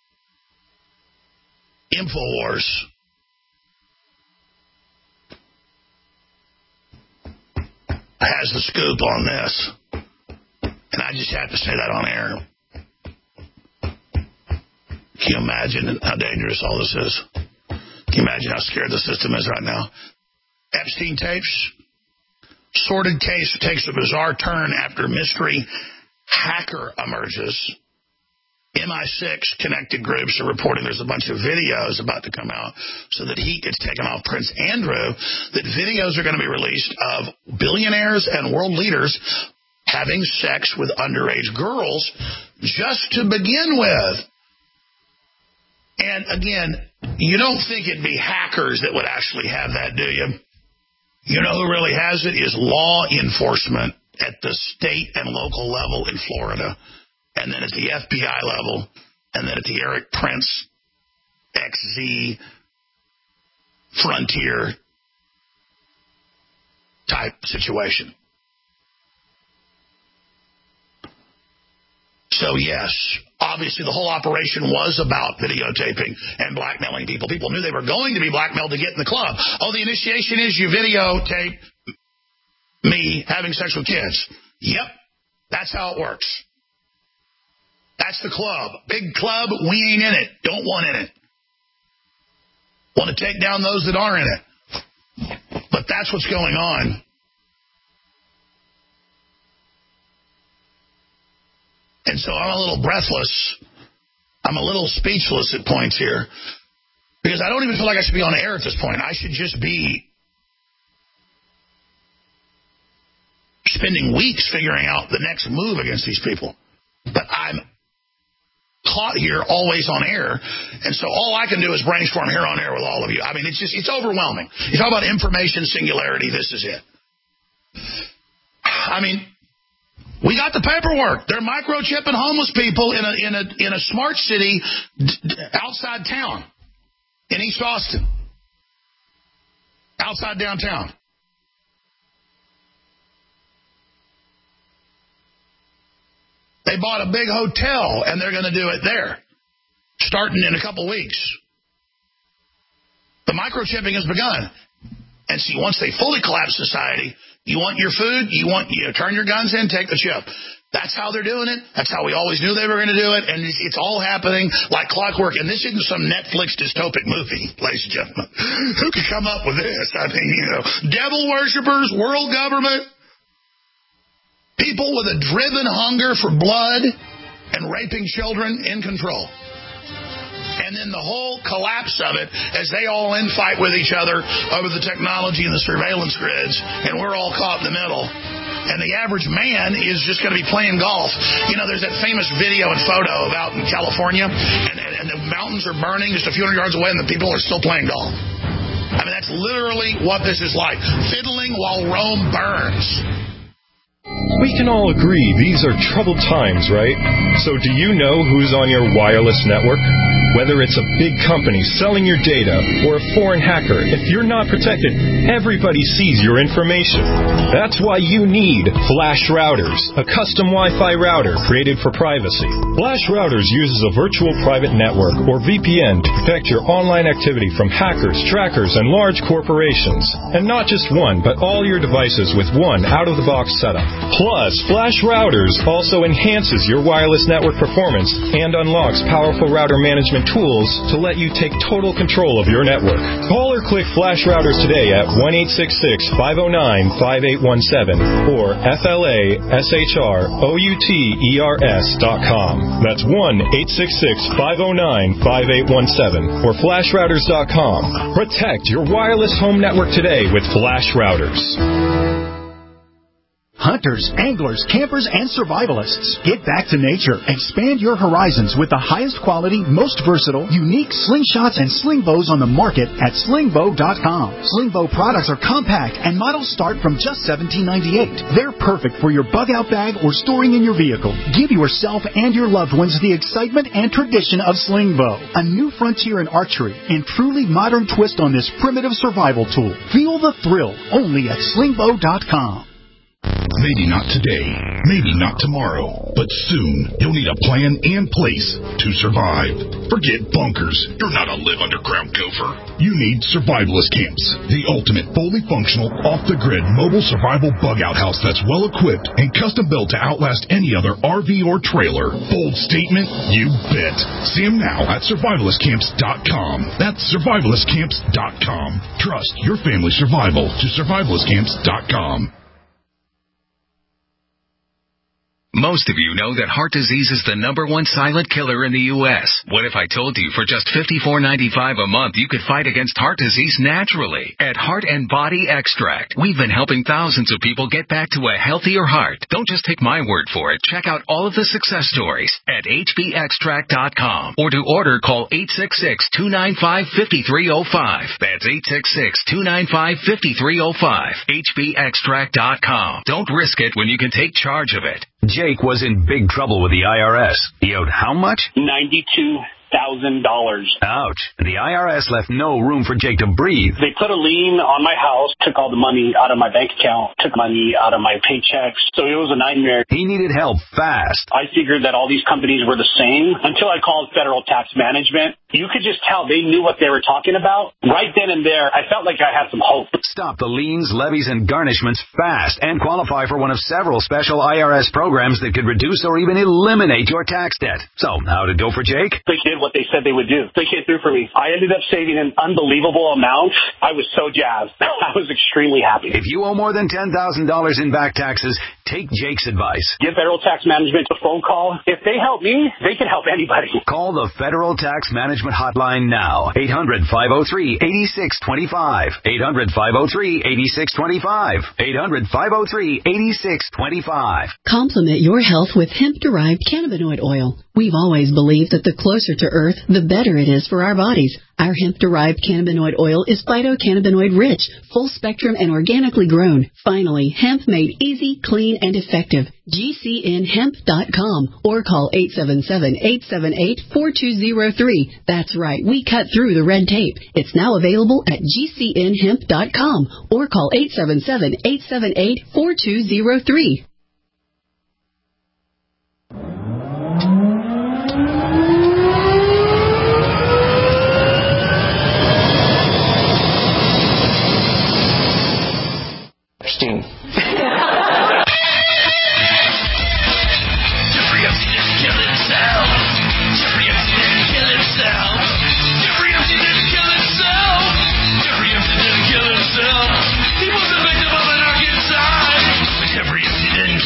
[SPEAKER 3] InfoWars has the scoop on this. And I just have to say that on air. Can you imagine how dangerous all this is? Can you imagine how scared the system is right now? Epstein tapes. Sordid case takes a bizarre turn after mystery hacker emerges. MI6 connected groups are reporting there's a bunch of videos about to come out so that heat gets taken off Prince Andrew, that videos are going to be released of billionaires and world leaders having sex with underage girls just to begin with. And again, you don't think it'd be hackers that would actually have that, do you? You know who really has it is law enforcement at the state and local level in Florida, and then at the FBI level, and then at the Eric Prince XZ Frontier type situation. So, yes, obviously the whole operation was about videotaping and blackmailing people. People knew they were going to be blackmailed to get in the club. Oh, the initiation is you videotape me having sex with kids. Yep, that's how it works. That's the club. Big club, we ain't in it. Don't want in it. Want to take down those that are in it. But that's what's going on. And so I'm a little breathless. I'm a little speechless at points here. Because I don't even feel like I should be on air at this point. I should just be spending weeks figuring out the next move against these people. But I'm caught here always on air. And so all I can do is brainstorm here on air with all of you. I mean, it's overwhelming. You talk about information singularity, this is it. I mean, we got the paperwork. They're microchipping homeless people in a smart city outside town in East Austin, outside downtown. They bought a big hotel, and they're going to do it there, starting in a couple weeks. The microchipping has begun. And see, once they fully collapse society, you want your food, you turn your guns in, take the chip. That's how they're doing it. That's how we always knew they were going to do it. And it's all happening like clockwork. And this isn't some Netflix dystopic movie, ladies and gentlemen. Who could come up with this? I mean, devil worshippers, world government, people with a driven hunger for blood and raping children in control. And then the whole collapse of it as they all infight with each other over the technology and the surveillance grids, and we're all caught in the middle. And the average man is just going to be playing golf. You know, there's that famous video and photo of out in California, and the mountains are burning just a few hundred yards away, and the people are still playing golf. I mean, that's literally what this is like. Fiddling while Rome burns.
[SPEAKER 6] We can all agree these are troubled times, right? So do you know who's on your wireless network? Whether it's a big company selling your data or a foreign hacker, if you're not protected, everybody sees your information. That's why you need Flash Routers, a custom Wi-Fi router created for privacy. Flash Routers uses a virtual private network, or VPN, to protect your online activity from hackers, trackers, and large corporations. And not just one, but all your devices with one out-of-the-box setup. Plus, Flash Routers also enhances your wireless network performance and unlocks powerful router management tools to let you take total control of your network. Call or click Flash Routers today at 1-866-509-5817 or FLASHROUTERS.com. That's 1-866-509-5817 or FlashRouters.com. Protect your wireless home network today with Flash Routers.
[SPEAKER 1] Hunters, anglers, campers, and survivalists. Get back to nature. Expand your horizons with the highest quality, most versatile, unique slingshots and sling bows on the market at slingbow.com. Slingbow products are compact and models start from just $17.98. They're perfect for your bug out bag or storing in your vehicle. Give yourself and your loved ones the excitement and tradition of Slingbow, a new frontier in archery and truly modern twist on this primitive survival tool. Feel the thrill only at slingbow.com.
[SPEAKER 22] Maybe not today, maybe not tomorrow, but soon you'll need a plan and place to survive. Forget bunkers. You're not a live underground gopher. You need Survivalist Camps, the ultimate fully functional, off-the-grid mobile survival bug-out house that's well-equipped and custom-built to outlast any other RV or trailer. Bold statement? You bet. See them now at survivalistcamps.com. That's survivalistcamps.com. Trust your family's survival to survivalistcamps.com.
[SPEAKER 23] Most of you know that heart disease is the #1 silent killer in the U.S. What if I told you for just $54.95 a month you could fight against heart disease naturally? At Heart and Body Extract, we've been helping thousands of people get back to a healthier heart. Don't just take my word for it. Check out all of the success stories at hbextract.com. Or to order, call 866-295-5305. That's 866-295-5305. hbextract.com. Don't risk it when you can take charge of it.
[SPEAKER 24] Jake was in big trouble with the IRS. He owed how much?
[SPEAKER 25] $92,000.
[SPEAKER 24] Ouch. The IRS left no room for Jake to breathe.
[SPEAKER 25] They put a lien on my house, took all the money out of my bank account, took money out of my paychecks. So it was a nightmare.
[SPEAKER 24] He needed help fast.
[SPEAKER 25] I figured that all these companies were the same until I called Federal Tax Management. You could just tell they knew what they were talking about. Right then and there, I felt like I had some hope.
[SPEAKER 24] Stop the liens, levies, and garnishments fast and qualify for one of several special IRS programs that could reduce or even eliminate your tax debt. So, how'd it go for Jake?
[SPEAKER 25] They did what they said they would do. They came through for me. I ended up saving an unbelievable amount. I was so jazzed. I was extremely happy.
[SPEAKER 24] If you owe more than $10,000 in back taxes, take Jake's advice.
[SPEAKER 25] Give Federal Tax Management a phone call. If they help me, they can help anybody.
[SPEAKER 24] Call the Federal Tax Management hotline now. 800-503-8625. 800-503-8625. 800-503-8625.
[SPEAKER 26] Complement your health with hemp-derived cannabinoid oil. We've always believed that the closer to Earth, the better it is for our bodies. Our hemp-derived cannabinoid oil is phytocannabinoid rich, full spectrum, and organically grown. Finally, hemp made easy, clean, and effective. GCNhemp.com or call 877-878-4203. That's right, we cut through the red tape. It's now available at GCNhemp.com or call 877-878-4203.
[SPEAKER 27] Interesting.
[SPEAKER 20] Jeffrey Epstein didn't kill himself. Jeffrey Epstein didn't kill himself. Jeffrey Epstein didn't kill himself. Jeffrey Epstein didn't kill himself. He was a victim of an archetype. But Jeffrey Epstein didn't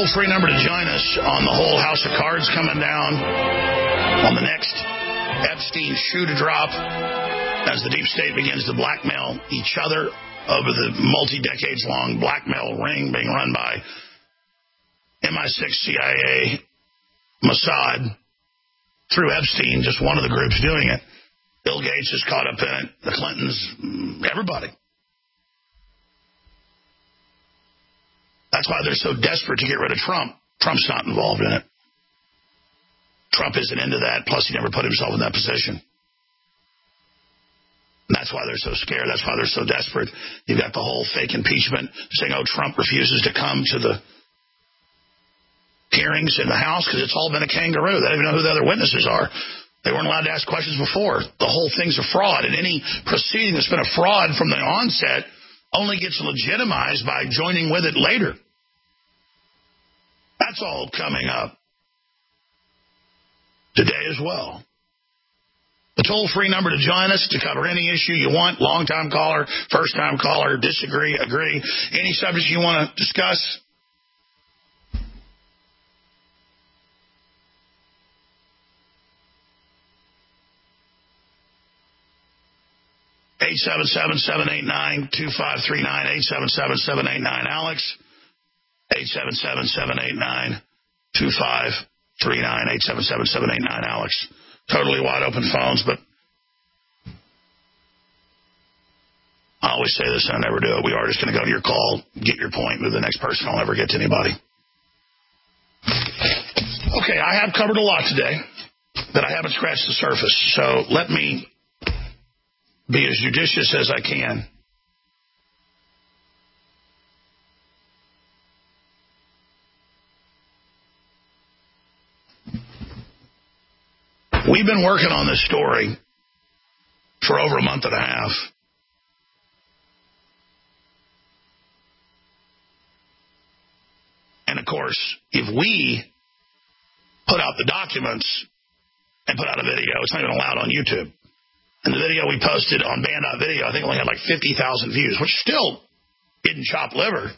[SPEAKER 3] toll-free number to join us on the whole house of cards coming down, on the next Epstein shoe to drop, as the deep state begins to blackmail each other over the multi-decades-long blackmail ring being run by MI6, CIA, Mossad, through Epstein, just one of the groups doing it. Bill Gates is caught up in it, the Clintons, everybody. That's why they're so desperate to get rid of Trump. Trump's not involved in it. Trump isn't into that, plus he never put himself in that position. And that's why they're so scared. That's why they're so desperate. You've got the whole fake impeachment saying, oh, Trump refuses to come to the hearings in the House because it's all been a kangaroo. They don't even know who the other witnesses are. They weren't allowed to ask questions before. The whole thing's a fraud. And any proceeding that's been a fraud from the onset only gets legitimized by joining with it later. That's all coming up today as well. The toll-free number to join us to cover any issue you want, long-time caller, first-time caller, disagree, agree, any subject you want to discuss. (877-789-2539), 877-789-ALEX, 877-789-2539, 877-789-ALEX. Totally wide open phones, but I always say this and I never do it. We are just going to go to your call, get your point, move the next person. I'll never get to anybody. Okay, I have covered a lot today, but I haven't scratched the surface. So let me be as judicious as I can. We've been working on this story for over a month and a half. And of course, if we put out the documents and put out a video, it's not even allowed on YouTube. And the video we posted on Band.video, I think only had like 50,000 views, which still didn't chop liver.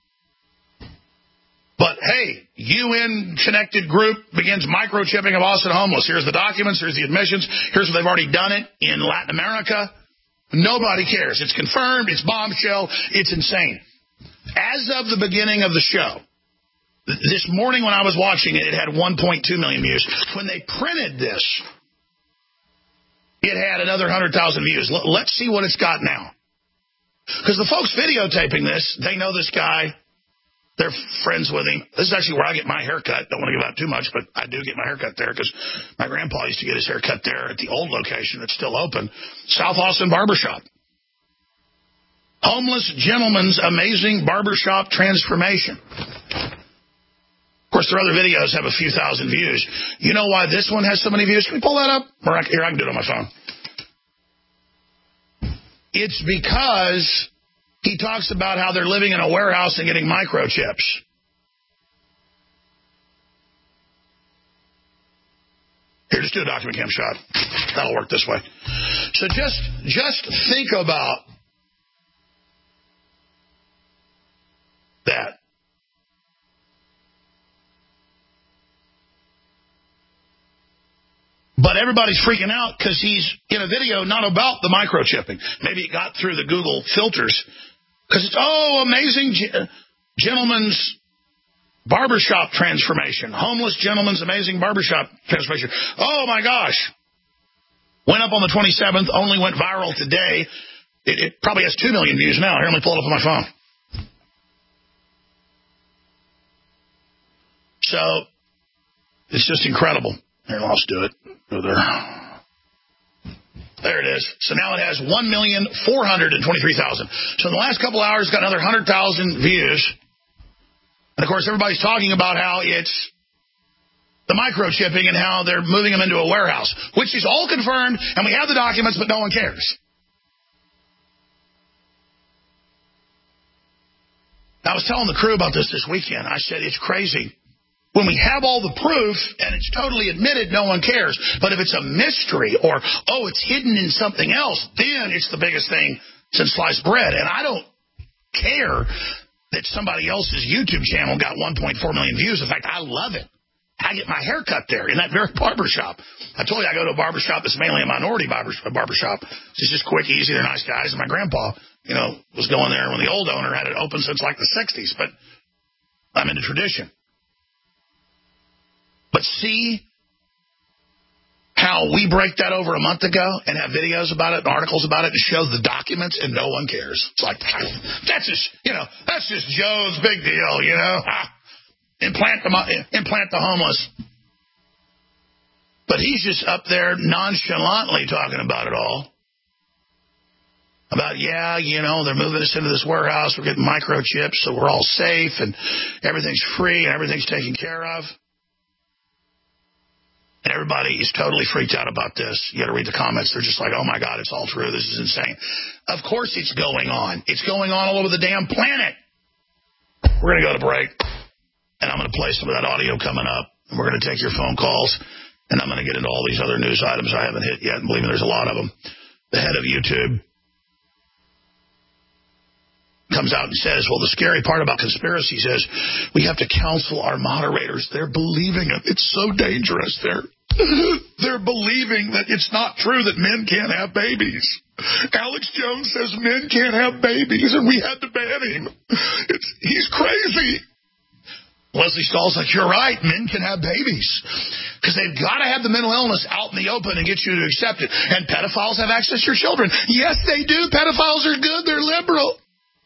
[SPEAKER 3] But hey, UN-connected group begins microchipping of Austin homeless. Here's the documents, here's the admissions, here's where they've already done it in Latin America. Nobody cares. It's confirmed, it's bombshell, it's insane. As of the beginning of the show, this morning when I was watching it, it had 1.2 million views. When they printed this, it had another 100,000 views. Let's see what it's got now. Because the folks videotaping this, they know this guy. They're friends with him. This is actually where I get my haircut. Don't want to give out too much, but I do get my haircut there because my grandpa used to get his haircut there at the old location that's still open, South Austin Barbershop. Homeless gentleman's amazing barbershop transformation. Of course, their other videos have a few thousand views. You know why this one has so many views? Can we pull that up? Or here, I can do it on my phone. It's because he talks about how they're living in a warehouse and getting microchips. Here, just do a document cam shot. That'll work this way. So just think about that. But everybody's freaking out because he's in a video not about the microchipping. Maybe it got through the Google filters because it's, amazing gentleman's barbershop transformation. Homeless gentleman's amazing barbershop transformation. Oh, my gosh. Went up on the 27th, only went viral today. It probably has 2 million views now. Here, let me pull it up on my phone. So, it's just incredible. Here, let's do it. Go there. There it is. So now it has 1,423,000. So in the last couple hours, it's got another 100,000 views. And, of course, everybody's talking about how it's the microchipping and how they're moving them into a warehouse, which is all confirmed, and we have the documents, but no one cares. I was telling the crew about this weekend. I said, it's crazy. When we have all the proof and it's totally admitted, no one cares. But if it's a mystery or, it's hidden in something else, then it's the biggest thing since sliced bread. And I don't care that somebody else's YouTube channel got 1.4 million views. In fact, I love it. I get my hair cut there in that very barbershop. I told you I go to a barbershop that's mainly a minority barbershop. It's just quick, easy, they're nice guys. And my grandpa, was going there when the old owner had it open since like the 60s. But I'm into tradition. But see how we break that over a month ago and have videos about it and articles about it and show the documents and no one cares. It's like, that's just Joe's big deal, Implant the homeless. But he's just up there nonchalantly talking about it all. About, they're moving us into this warehouse. We're getting microchips, so we're all safe, and everything's free, and everything's taken care of. And everybody is totally freaked out about this. You got to read the comments. They're just like, oh, my God, it's all true. This is insane. Of course it's going on. It's going on all over the damn planet. We're going to go to break. And I'm going to play some of that audio coming up. And we're going to take your phone calls. And I'm going to get into all these other news items I haven't hit yet. And believe me, there's a lot of them. The head of YouTube comes out and says, well, the scary part about conspiracies is we have to counsel our moderators. They're believing it. It's so dangerous. They're believing that it's not true that men can't have babies. Alex Jones says men can't have babies, and we had to ban him. He's crazy. Leslie Stahl's like, you're right, men can have babies. Because they've got to have the mental illness out in the open and get you to accept it. And pedophiles have access to your children. Yes, they do. Pedophiles are good. They're liberal.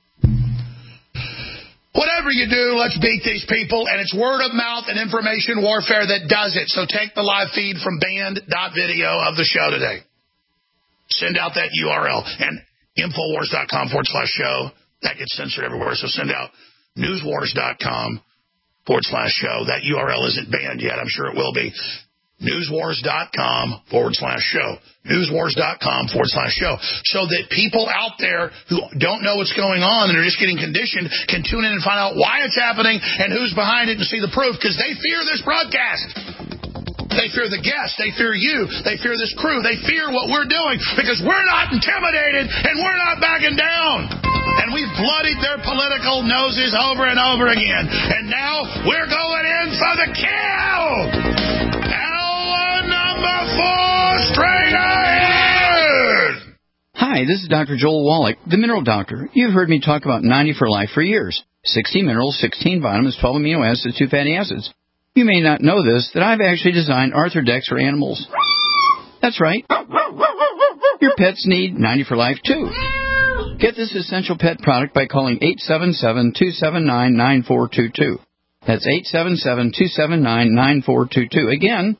[SPEAKER 3] Whatever you do, let's beat these people. And it's word of mouth and information warfare that does it. So take the live feed from band.video of the show today. Send out that URL. And Infowars.com/show. That gets censored everywhere. So send out newswars.com/show. That URL isn't banned yet. I'm sure it will be. Newswars.com/show. Newswars.com/show. So that people out there who don't know what's going on and are just getting conditioned can tune in and find out why it's happening and who's behind it and see the proof, because they fear this broadcast. They fear the guests. They fear you. They fear this crew. They fear what we're doing because we're not intimidated and we're not backing down. And we've bloodied their political noses over and over again. And now we're going in for the kill. Hour number 4, straight ahead.
[SPEAKER 4] Hi, this is Dr. Joel Wallach, the Mineral Doctor. You've heard me talk about 90 for Life for years. 60 minerals, 16 vitamins, 12 amino acids, 2 fatty acids. You may not know this, that I've actually designed Arthrodex for animals. That's right. Your pets need 90 for Life, too. Get this essential pet product by calling 877-279-9422. That's 877-279-9422. Again,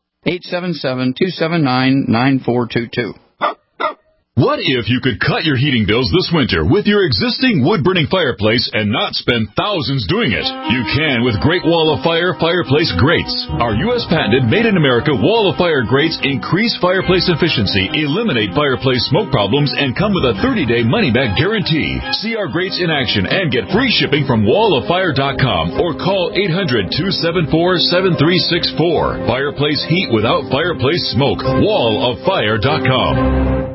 [SPEAKER 4] 877-279-9422.
[SPEAKER 5] What if you could cut your heating bills this winter with your existing wood-burning fireplace and not spend thousands doing it? You can with Great Wall of Fire fireplace grates. Our U.S.-patented, made-in-America Wall of Fire grates increase fireplace efficiency, eliminate fireplace smoke problems, and come with a 30-day money-back guarantee. See our grates in action and get free shipping from walloffire.com or call 800-274-7364. Fireplace heat without fireplace smoke. walloffire.com.